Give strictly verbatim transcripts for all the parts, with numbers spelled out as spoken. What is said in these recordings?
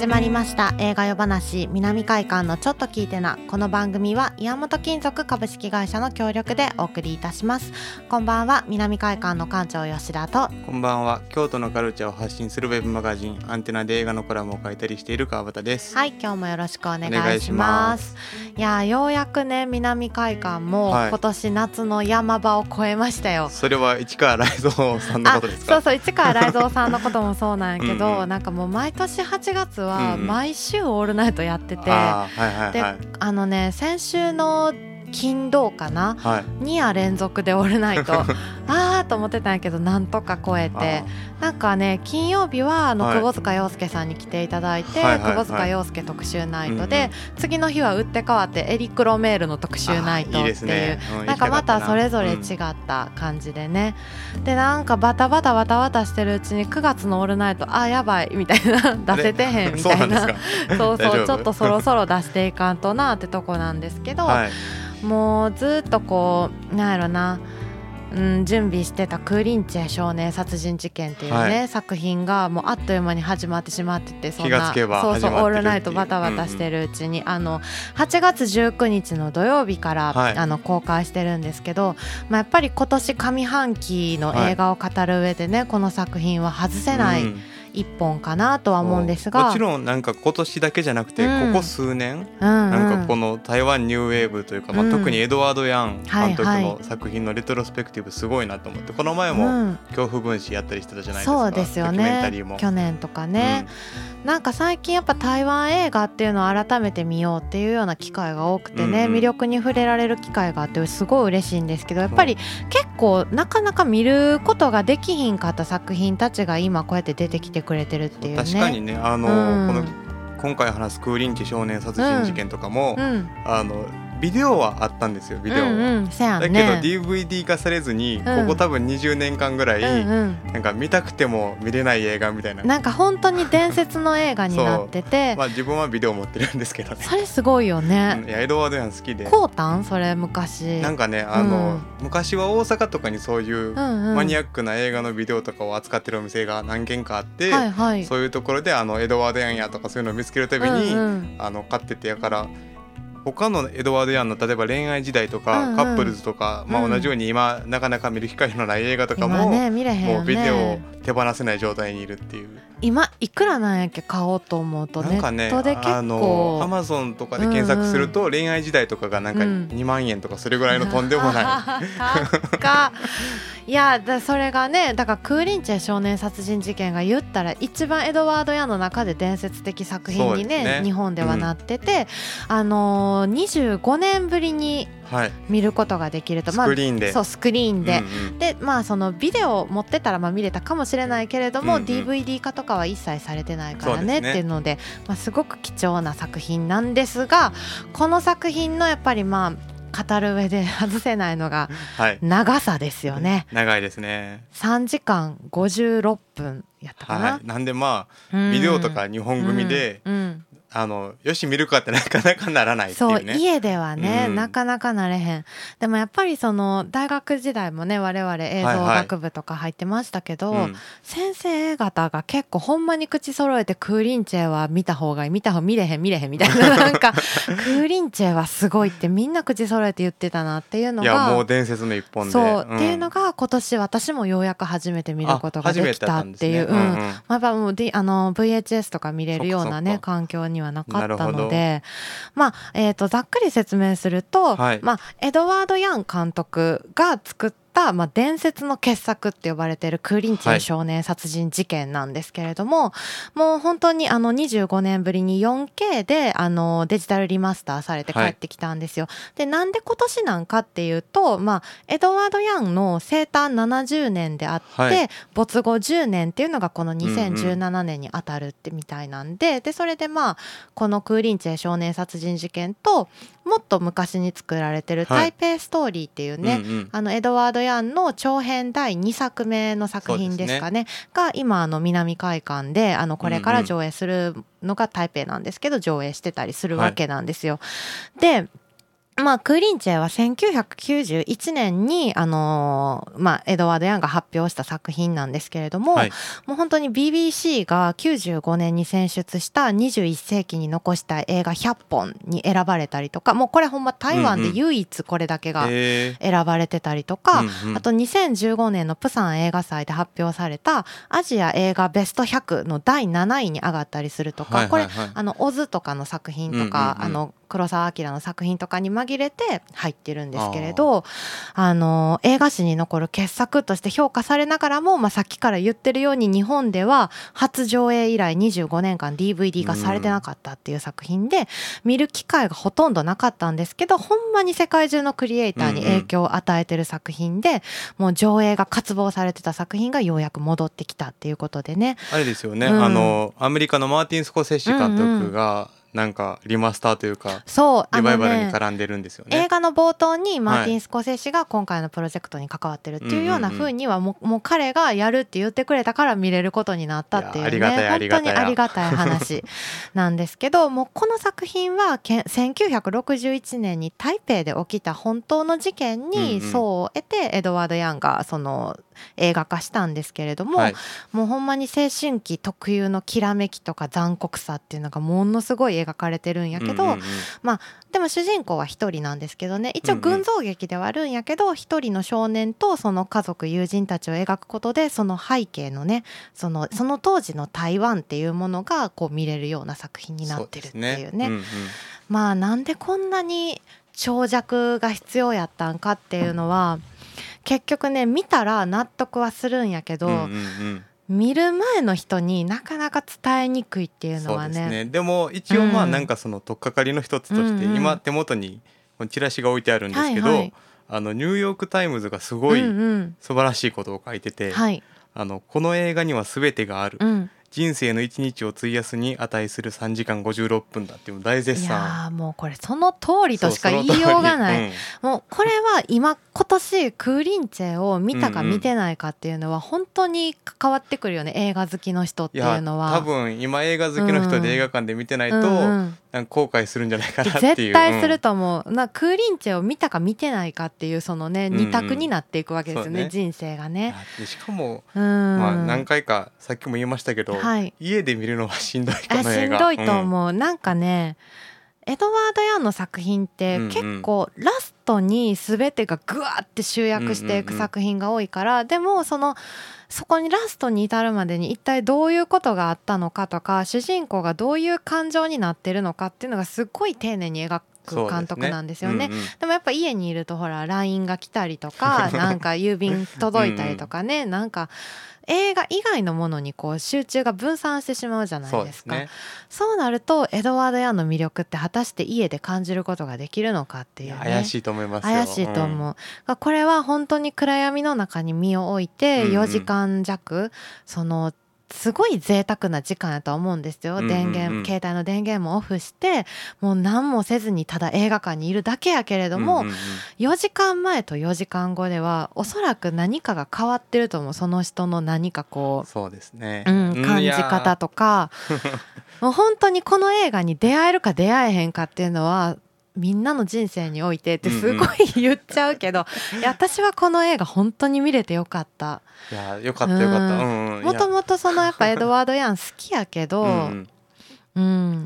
始まりました映画夜話南海館のちょっと聞いてな。この番組は岩本金属株式会社の協力でお送りいたします。こんばんは、南海館の館長吉田と、 こんばんは、京都のカルチャーを発信するウェブマガジンアンテナで映画のコラムを書いたりしている川端です。 はい、今日もよろしくお願いします。お願いします。いや、ようやくね、南海館も今年夏の山場を越えましたよ、はい、 それは市川雷蔵さんのことですか？ そうそう、市川雷蔵さんのこともそうなんやけどうん、うん、なんかもう毎年はちがつは毎週オールナイトやってて、うんうん、あ、はいはいはい、であのね、先週の金土かな、はい、に夜連続でオールナイトあーと思ってたんやけど、なんとか超えて、なんかね、金曜日はあの久保塚洋介さんに来ていただいて、はいはいはい、久保塚洋介特集ナイトで、うんうん、次の日は打って変わってエリック・ロメールの特集ナイトっていう、いいですね、うん、なんかまたそれぞれ違った感じでね、うん、でなんかバタバタバタバタしてるうちにくがつのオールナイト、あーやばいみたいな、出せてへんみたいなそうそう、ちょっとそろそろ出していかんとなってとこなんですけど、はい、もうずっとこうなんやろな、うん、準備してたクーリンチェ少年殺人事件っていうね、はい、作品がもうあっという間に始まってしまってて、そんな気がつけばそうそう、オールナイトバタバタしてるうちに、うんうん、あのはちがつじゅうくにちの土曜日から、はい、あの公開してるんですけど、まあ、やっぱり今年上半期の映画を語る上でね、はい、この作品は外せない、うん、一本かなとは思うんですが、 もちろんなんか今年だけじゃなくて、うん、ここ数年、うんうん、なんかこの台湾ニューウェーブというか、まあ、特にエドワード・ヤン監督の作品のレトロスペクティブすごいなと思って、この前も恐怖分子やったりしてたじゃないですか、 そうですよね、 ドキュメンタリーも去年とかね、うん、なんか最近やっぱ台湾映画っていうのを改めて見ようっていうような機会が多くてね、うんうん、魅力に触れられる機会があってすごい嬉しいんですけど、やっぱり結構なかなか見ることができひんかった作品たちが今こうやって出てきてくれてるっていうね。 確かにね、あの、うん、この今回話すクーリンチ少年殺人事件とかも、うんうん、あのビデオはあったんですよ、ビデオは、うんうん、せやね、だけど ディーブイディー 化されずに、うん、ここ多分にじゅうねんかんぐらい、うんうん、なんか見たくても見れない映画みたいな、 なんか本当に伝説の映画になっててまあ、自分はビデオ持ってるんですけどね、 それすごいよね、 うん、いやエドワード・ヤン好きで、 こうたんそれ昔なんかね、あの、うん、昔は大阪とかにそういうマニアックな映画のビデオとかを扱ってるお店が何軒かあって、はいはい、そういうところであのエドワード・ヤンやとかそういうのを見つけるたびに、うんうん、あの買ってて、やから他のエドワード・ヤンの例えば恋愛時代とか、うんうん、カップルズとか、まあ、同じように今、うん、なかなか見る機会のない映画とかも、ね、見れへんよね、もうビデオを手放せない状態にいるっていう。 今いくらなんやっけ、買おうと思うとネットで結構、あのアマゾンとかで検索すると、うんうん、恋愛時代とかがなんかにまんえんとかそれぐらいのとんでもない、 うん、いやだそれがね、だからクーリンチェ少年殺人事件が言ったら一番エドワード・ヤンの中で伝説的作品に ね, ね日本ではなってて、うん、あのー、にじゅうごねんぶりに見ることができると、 はい、スクリーンで、 まあ、そうスクリーンで、うんうん、でまあそのビデオを持ってたらまあ見れたかもしれないけれども、うんうん、ディーブイディー 化とかは一切されてないからねっていうので、まあ、すごく貴重な作品なんですが、この作品のやっぱりまあ語る上で外せないのが長さですよね、 はい、長いですね。 さんじかんごじゅうろっぷんやったかな、 はい、なんでまあビデオとかにほん組で、うんうんあのよし見るかってなかなかならないっていうね。 そう家ではね、うん、なかなかなれへん。でもやっぱりその大学時代もね、我々映像学部とか入ってましたけど、はいはい、先生方が結構ほんまに口揃えてクーリンチェは見た方がいい、見た方見れへん見れへんみたいななんかクーリンチェはすごいってみんな口揃えて言ってたなっていうのが、 いやもう伝説の一本で、 そう、うん、っていうのが今年私もようやく初めて見ることができたっていう、うんうん、まあ、やっぱもう、D、あの ブイエイチエス とか見れるようなね環境にはなかったので、でまあえー、とざっくり説明すると、はい、まあ、エドワード・ヤン監督が作ったまあ、伝説の傑作って呼ばれているクーリンチェ少年殺人事件なんですけれども、はい、もう本当にあのにじゅうごねんぶりに よんケー であのデジタルリマスターされて帰ってきたんですよ、はい、でなんで今年なんかっていうと、まあ、エドワード・ヤンの生誕ななじゅうねんであって、はい、没後じゅうねんっていうのがこのにせんじゅうななねんに当たるってみたいなんで、うんうん、でそれでまあこのクーリンチェ少年殺人事件ともっと昔に作られてる台北ストーリーっていうね、はい、うんうん、あのエドワード・ヤンの長編だいにさくめの作品ですか ね, ねが今あの南海館であのこれから上映するのが台北なんですけど、上映してたりするわけなんですよ、はい、でまあ、クーリンチェはせんきゅうひゃくきゅうじゅういちねんに、あのー、まあ、エドワード・ヤンが発表した作品なんですけれども、はい、もう本当に ビービーシー がきゅうじゅうごねんに選出したにじゅういっせいきに残した映画ひゃっぽんに選ばれたりとか、もうこれほんま台湾で唯一これだけが選ばれてたりとか、うんうん、あとにせんじゅうごねんのプサン映画祭で発表されたアジア映画ベストひゃくのだいなないに上がったりするとか、はいはいはい、これ、あの、オズとかの作品とか、うんうんうん、あの、黒澤明の作品とかに紛れて入ってるんですけれど、ああの映画史に残る傑作として評価されながらも、まあ、さっきから言ってるように日本では初上映以来にじゅうごねんかん ディーブイディー 化されてなかったっていう作品で、見る機会がほとんどなかったんですけど、ほんまに世界中のクリエイターに影響を与えてる作品で、もう上映が渇望されてた作品がようやく戻ってきたっていうことでね。 あれですよね、うん、あのアメリカのマーティン・スコセッシ監督が、うんうん、なんかリマスターというかそうリバイバルに絡んでるんですよね。 映画の冒頭にマーティン・スコセッシが今回のプロジェクトに関わってるっていうような風にはもう、もう彼がやるって言ってくれたから見れることになったっていうね、本当にありがたい話なんですけど、もうこの作品はせんきゅうひゃくろくじゅういちねんに台北で起きた本当の事件に層を得てエドワード・ヤンがその映画化したんですけれども、はい、もうほんまに青春期特有のきらめきとか残酷さっていうのがものすごい描かれてるんやけど、うんうんうん、まあでも主人公は一人なんですけどね、一応群像劇ではあるんやけど、一人の少年とその家族友人たちを描くことで、その背景のね、そのその当時の台湾っていうものがこう見れるような作品になってるっていうね。そうですね、うんうん、まあなんでこんなに長尺が必要やったんかっていうのは、結局ね見たら納得はするんやけど、うんうんうん、見る前の人になかなか伝えにくいっていうのは ね, そうですね。でも一応まあなんかその取っかかりの一つとして、今手元にチラシが置いてあるんですけど、はいはい、あのニューヨークタイムズがすごい素晴らしいことを書いてて、うんうん、はい、あのこの映画には全てがある、うん、人生の一日を費やすに値するさんじかんごじゅうろっぷんだっていう大絶賛。 いやもうこれその通りとしか言いようがない、うん、もうこれは今今年クーリンチェを見たか見てないかっていうのは本当に関わってくるよね、うんうん、映画好きの人っていうのは。 いや多分今映画好きの人で映画館で見てないと、うんうん、なんか後悔するんじゃないかなっていう。 絶対すると思う、うん、なクーリンチェを見たか見てないかっていうそのね、うんうん、二択になっていくわけですよね、ね、人生がね。 でしかも、うん、まあ、何回かさっきも言いましたけど、はい、家で見るのはしんどいこの映画。 しんどいと思う、うん、なんかねエドワード・ヤンの作品って結構ラストに全てがグワーって集約していく作品が多いから、うんうんうん、でもそのそこにラストに至るまでに一体どういうことがあったのかとか、主人公がどういう感情になってるのかっていうのがすっごい丁寧に描く監督なんですよね。で, ね、うんうん、でもやっぱ家にいるとほら ライン が来たりとかなんか郵便届いたりとかね、うんうん、なんか映画以外のものにこう集中が分散してしまうじゃないですか。そうですね。そうなるとエドワード・ヤンの魅力って果たして家で感じることができるのかっていうね。 怪しいと思いますよ。 怪しいと思う、うん、これは本当に暗闇の中に身を置いてよじかん弱、うんうん、そのすごい贅沢な時間やとは思うんですよ、うんうんうん、電源携帯の電源もオフしてもう何もせずにただ映画館にいるだけやけれども、うんうんうん、よじかんまえとよじかんごではおそらく何かが変わってると思う。その人の何かこう、 そうですね、 うん、感じ方とかもう本当にこの映画に出会えるか出会えへんかっていうのはみんなの人生においてってすごい言っちゃうけど、うんうん、いや私はこの映画本当に見れてよかった。 いやよかったよかった。 もともとそのやっぱエドワード・ヤン好きやけどうん、うん、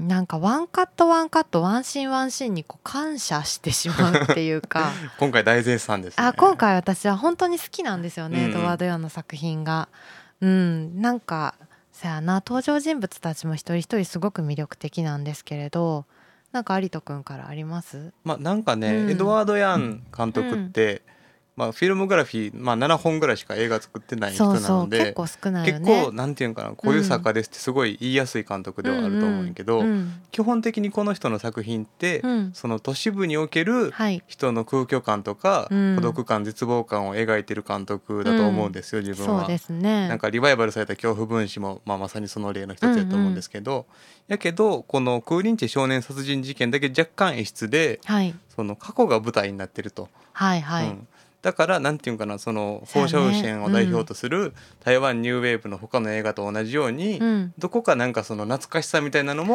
なんかワンカットワンカットワンシーンワンシーンにこう感謝してしまうっていうか今回大絶賛ですね。 あ今回私は本当に好きなんですよね、うんうん、エドワード・ヤンの作品が。うんなんかさやな登場人物たちも一人一人すごく魅力的なんですけれど、なんか有人くんからあります？ まあ、なんかね、うん、エドワード・ヤン監督って、うんまあ、フィルモグラフィー、まあ、ななほんぐらいしか映画作ってない人なので、 そうそう結構少ないよね。 結構なんていうのかな、こういう作家ですってすごい言いやすい監督ではあると思うんやけど、うんうん、基本的にこの人の作品って、うん、その都市部における人の空虚感とか、はい、孤独感絶望感を描いてる監督だと思うんですよ、うん、自分は。 そうですね。 なんかリバイバルされた恐怖分子も、まあ、まさにその例の一つだと思うんですけど、うんうん、やけどこのクーリンチェ少年殺人事件だけ若干演出で、はい、その過去が舞台になってると。 はいはい、うんだからなんていうかな、そのホーシャオシェンを代表とする台湾ニューウェーブの他の映画と同じように、うん、どこかなんかその懐かしさみたいなのも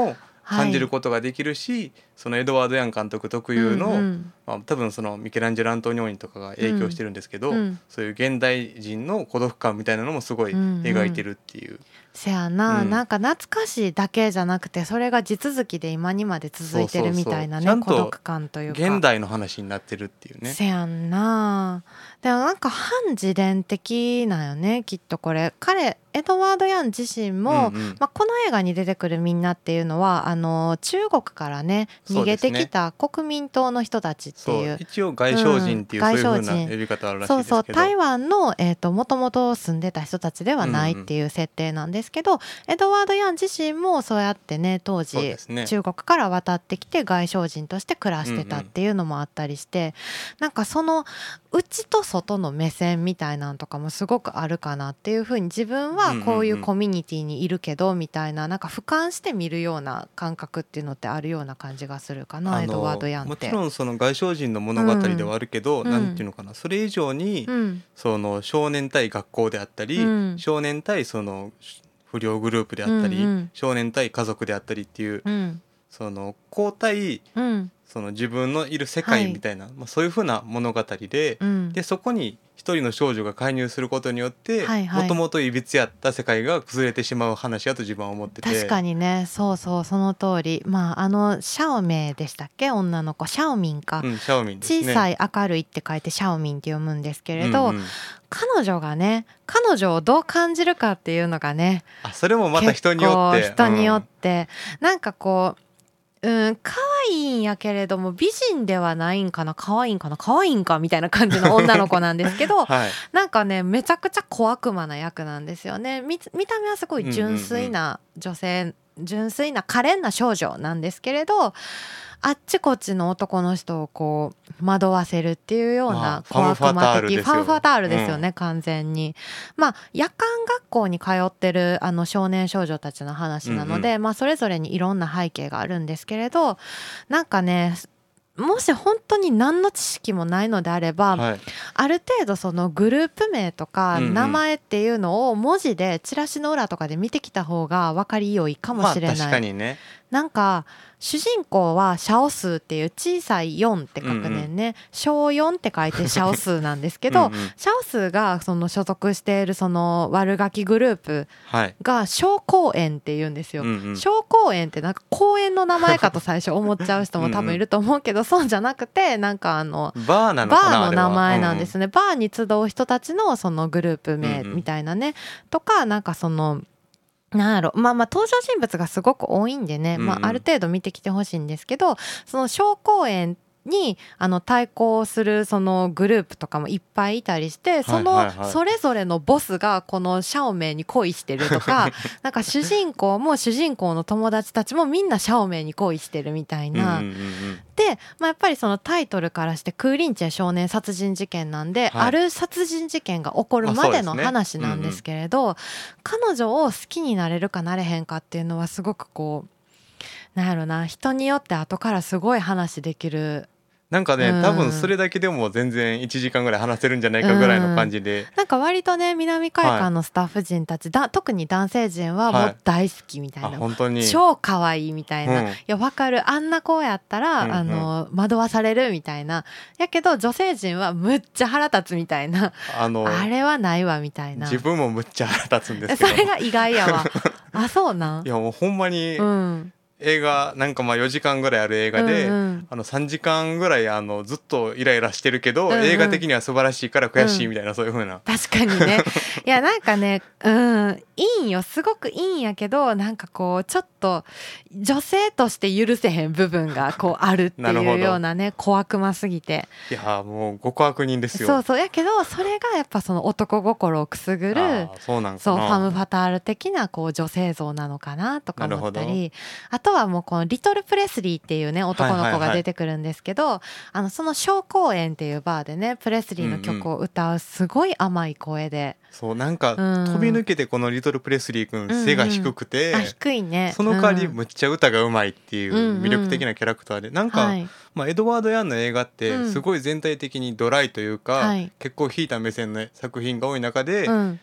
感じることができるし、はい、そのエドワード・ヤン監督特有の、うんうん、まあ、多分そのミケランジェロ・アントニオーニとかが影響してるんですけど、うん、そういう現代人の孤独感みたいなのもすごい描いてるっていう、うんうん、 せやな、うん、なんか懐かしいだけじゃなくてそれが地続きで今にまで続いてるみたいなね、孤独感というか現代の話になってるっていうね。 せやんな。でもなんか反自伝的なんよねきっとこれ。彼エドワード・ヤン自身も、うんうん、まあ、この映画に出てくるみんなっていうのはあの中国からね逃げてきた国民党の人たちっていう、 そう一応外省人っていう、うん、そういう風な呼び方あるらしいですけど、そうそう台湾の、えーと、もともと住んでた人たちではないっていう設定なんですけど、うんうん、エドワード・ヤン自身もそうやってね当時、ね、中国から渡ってきて外省人として暮らしてたっていうのもあったりして、うんうん、なんかその内と外の目線みたいなのとかもすごくあるかなっていうふうに、自分はこういうコミュニティにいるけどみたいな、なんか俯瞰して見るような感覚っていうのってあるような感じがするかな、エドワード・ヤンって。 もちろんその外省人の物語ではあるけど、うん、なんていうのかな、それ以上に、うん、その少年対学校であったり、うん、少年対その不良グループであったり、うんうん、少年対家族であったりっていう、うん、その交代、うん、その自分のいる世界みたいな、はい、まあ、そういう風な物語で、うん、でそこに一人の少女が介入することによってもともといびつやった世界が崩れてしまう話だと自分は思ってて、 確かにね、そうそうその通り。まああのシャオメイでしたっけ、女の子シャオミンか、 うん、シャオミンですね、 小さい明るいって書いてシャオミンって読むんですけれど、うんうん、彼女がね彼女をどう感じるかっていうのがね、 あ、それもまた人によって人によって、うん、なんかこううん、可愛いんやけれども美人ではないんかな、可愛いんかな、可愛いんかみたいな感じの女の子なんですけど、はい、なんかねめちゃくちゃ小悪魔な役なんですよね。 見, 見た目はすごい純粋な女性、うんうんうん、純粋な可憐な少女なんですけれど、あっちこっちの男の人をこう惑わせるっていうような小悪魔的ファンファタールですよね、うん、完全に。まあ夜間学校に通ってるあの少年少女たちの話なので、うんうん、まあそれぞれにいろんな背景があるんですけれど、なんかねもし本当に何の知識もないのであれば、はい、ある程度そのグループ名とか名前っていうのを文字でチラシの裏とかで見てきた方が分かりよいかもしれない、まあ、確かにね。なんか主人公はシャオスーっていう小さいよんって書くねんね、うんうん、小よんって書いてシャオスーなんですけどうん、うん、シャオスーがその所属しているその悪ガキグループが小公園っていうんですよ、うんうん、小公園ってなんか公園の名前かと最初思っちゃう人も多分いると思うけどうん、うん、そうじゃなくてなんかあのバーなのかな、 バーの名前なんですね、うんうん、バーに集う人たちのそのグループ名みたいなね、うんうん、とかなんかそのなんやろ、まあまあ登場人物がすごく多いんでね、うんうん、まあある程度見てきてほしいんですけど、その小公園にあの対抗するそのグループとかもいっぱいいたりして、そのそれぞれのボスがこのシャオメイに恋してるとかなんか主人公も主人公の友達たちもみんなシャオメイに恋してるみたいな、うんうんうん、で、まあ、やっぱりそのタイトルからしてクーリンチェ少年殺人事件なんで、はい、ある殺人事件が起こるまでの話なんですけれど、ね、うんうん、彼女を好きになれるかなれへんかっていうのはすごくこうなんやろな、人によって後からすごい話できる。 なんかね、うん、多分それだけでも全然いちじかんぐらい話せるんじゃないかぐらいの感じで、うん、 なんか割とね南海館のスタッフ陣たち、はい、だ特に男性陣はもう大好きみたいな、はい、本当に超可愛いみたいな、うん、いや分かる、あんな子やったら、うんうん、あの惑わされるみたいな、やけど女性陣はむっちゃ腹立つみたいな、あのあれはないわみたいな。 自分もむっちゃ腹立つんですけどそれが意外やわあ、そうなん。 いやもうほんまに、うん、映画なんかまあよじかんぐらいある映画で、うんうん、あのさんじかんぐらいあのずっとイライラしてるけど、うんうん、映画的には素晴らしいから悔しいみたいな、うん、そういう風な。 確かにねいやなんかね、うんいいんよ、すごくいいんやけど、なんかこうちょっと女性として許せへん部分がこうあるっていうようなね小悪魔すぎて。 いやもう極悪人ですよ。 そうそうやけどそれがやっぱその男心をくすぐる、 そうなんかな、 そうファム・ファタール的なこう女性像なのかなとか思ったり、あとはもうこのリトル・プレスリーっていうね男の子が出てくるんですけど、はいはいはい、あのその小公園っていうバーでねプレスリーの曲を歌うすごい甘い声で、 うんうん、そうなんか、うん、飛び抜けてこのリトル・プレスリー君、うんうん、背が低くて、 あ低いね、 その代わりむっちゃ歌がうまいっていう魅力的なキャラクターで、なんか、はい、まあ、エドワード・ヤンの映画ってすごい全体的にドライというか、うん、結構引いた目線の作品が多い中で、うん、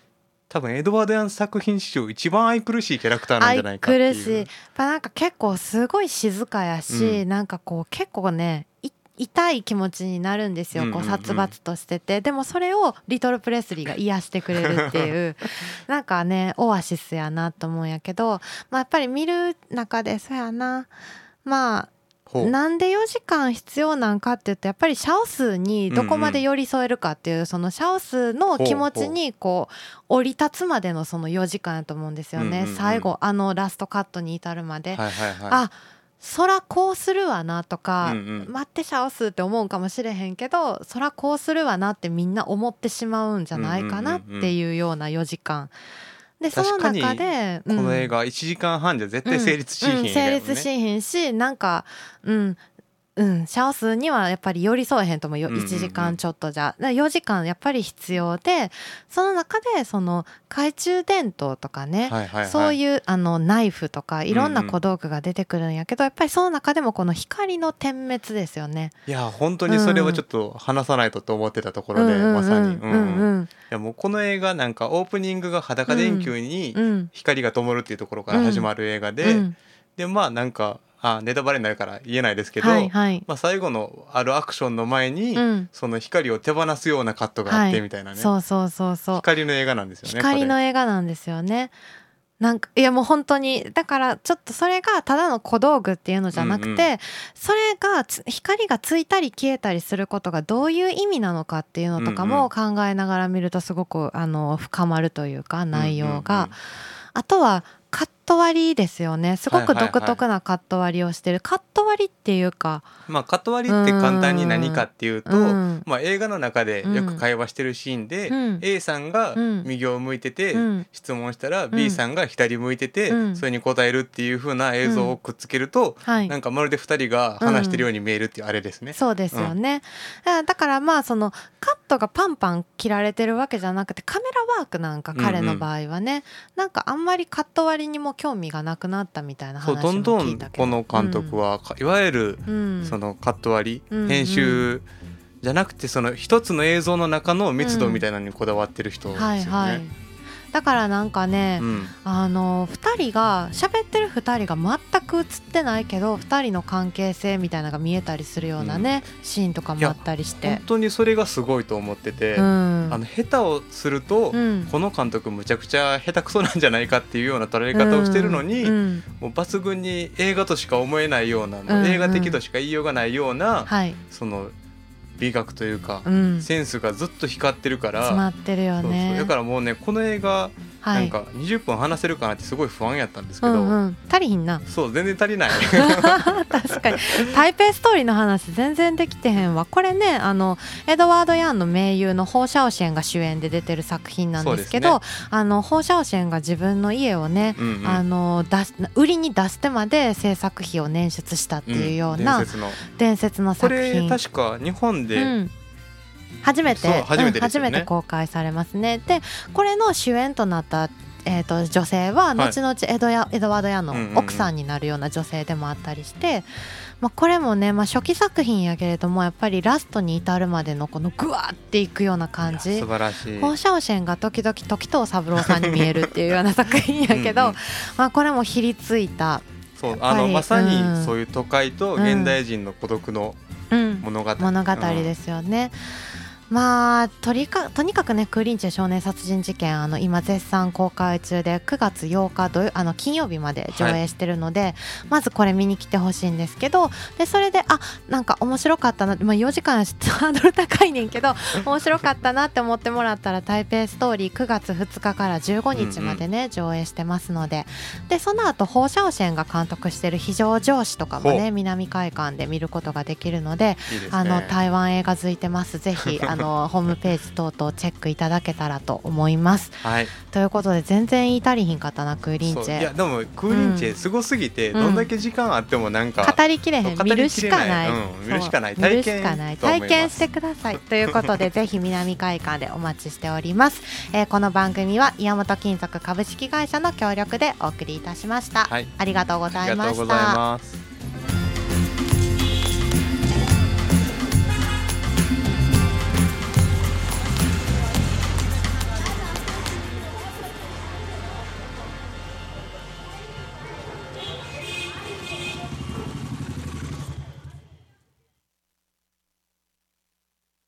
多分エドワード・ヤン作品史上一番愛くるしいキャラクターなんじゃないかっていう。 愛くるしい。やっぱなんか結構すごい静かやし、うん、なんかこう結構ね痛い気持ちになるんですよ、こう殺伐としてて、でもそれをリトルプレスリーが癒してくれるっていうなんかねオアシスやなと思うんやけど、まあ、やっぱり見る中でそうやな、まあなんでよじかん必要なんかって言うと、やっぱりシャオスーにどこまで寄り添えるかっていう、うんうん、そのシャオスーの気持ちにこう降り立つまでのそのよじかんやと思うんですよね、うんうんうん、最後あのラストカットに至るまで、はいはいはい、あそらこうするわなとか、うんうん、待ってシャオスーって思うかもしれへんけど、そらこうするわなってみんな思ってしまうんじゃないかなっていうようなよじかんで、その中でこの映画いちじかんはんじゃ絶対成立しひん、 うんうん、成立しひんし、なんかうんうん、シャオスーにはやっぱり寄り添えへんとも、いちじかんちょっとじゃ、よじかんやっぱり必要で、その中でその懐中電灯とかね、はいはいはい、そういうあのナイフとかいろんな小道具が出てくるんやけど、うんうん、やっぱりその中でもこの光の点滅ですよね。 いや本当にそれはちょっと話さないとと思ってたところで、うん、まさに、うんうん、いやもうこの映画なんかオープニングが裸電球に光が灯るっていうところから始まる映画で、うんうん、でまあなんかあネタバレになるから言えないですけど、はいはいまあ、最後のあるアクションの前に、うん、その光を手放すようなカットがあってみたいなね、はい、 そうそうそうそう光の映画なんですよね。 光の映画なんですよね。なんかいやもう本当にだからちょっとそれがただの小道具っていうのじゃなくて、うんうん、それが光がついたり消えたりすることがどういう意味なのかっていうのとかも考えながら見るとすごくあの深まるというか内容が、うんうんうん、あとはカット割りですよね。すごく独特なカット割りをしてる、はいはいはい、カット割りっていうか、 まあ、カット割りって簡単に何かっていうと、うんまあ、映画の中でよく会話してるシーンで、うん、A さんが右を向いてて、うん、質問したら B さんが左向いてて、うん、それに答えるっていう風な映像をくっつけると、うんはい、なんかまるでふたりが話してるように見えるっていうあれですね、 うん、そうですよね、うん、だからまあそのカットがパンパン切られてるわけじゃなくてカメラワークなんか彼の場合はね、うんうん、なんかあんまりカット割りにも興味がなくなったみたいな話も聞いたけど、 そうどんどんこの監督は、うん、いわゆるそのカット割り、うん、編集じゃなくてその一つの映像の中の密度みたいなのにこだわってる人ですよね、うんはいはい、 だからなんかね、うん、あのふたりが喋ってるふたりが全く映ってないけどふたりの関係性みたいなのが見えたりするようなね、うん、シーンとかもあったりして、 本当にそれがすごいと思ってて、うん、あの下手をすると、うん、この監督むちゃくちゃ下手くそなんじゃないかっていうような捉え方をしてるのに、うん、もう抜群に映画としか思えないような、うん、映画的としか言いようがないような、はい、その美学というか、うん、センスがずっと光ってるから詰まってるよね。 そうそうだからもうねこの映画なんかにじゅっぷん話せるかなってすごい不安やったんですけど、うんうん、 足りひんな。 そう全然足りない確かに台北ストーリーの話全然できてへんわ。これねあのエドワード・ヤンの名優のホー・シャオシェンが主演で出てる作品なんですけど、ね、あのホー・シャオシェンが自分の家をね、うんうん、あの出し売りに出してまで制作費を捻出したっていうような、うん、伝説の、伝説の作品。 これ確か日本で、うん初めて初めて、 うん、初めて公開されますね。でこれの主演となった、えー、と女性は後々エドヤ、エドワード・ヤンの奥さんになるような女性でもあったりして、うんうんうんまあ、これもね、まあ、初期作品やけれどもやっぱりラストに至るまでのこのグワーっていくような感じ。 素晴らしい。 ホー・シャオシェンが時々時藤三郎さんに見えるっていうような作品やけどうん、うんまあ、これもひりついたそうあのまさにそういう都会と現代人の孤独の物語、 うんうん、物語ですよね、うんまあ、とにか、とにかくねクーリンチェ少年殺人事件あの今絶賛公開中でくがつようか土曜あの金曜日まで上映してるので、はい、まずこれ見に来てほしいんですけどでそれであなんか面白かったな、まあ、よじかんハードル高いねんけど面白かったなって思ってもらったら台北ストーリーくがつふつかからじゅうごにちまでね、うんうん、上映してますのででその後ホー・シャオシェンが監督してる非常上司とかもね南海館で見ることができるので、いいですね、あの台湾映画づいてます。ぜひあのホームページ等々チェックいただけたらと思います、はい、ということで全然言い足りひんかったなクーリンチェ。 いやでもクーリンチェすごすぎて、うん、どんだけ時間あってもなんか、 うん、語りきれへん見るしかない、 うん、見るしかない体験体験してくださいということでぜひ南海館でお待ちしております、えー、この番組は岩本金属株式会社の協力でお送りいたしました、はい、ありがとうございました。 ありがとうございます。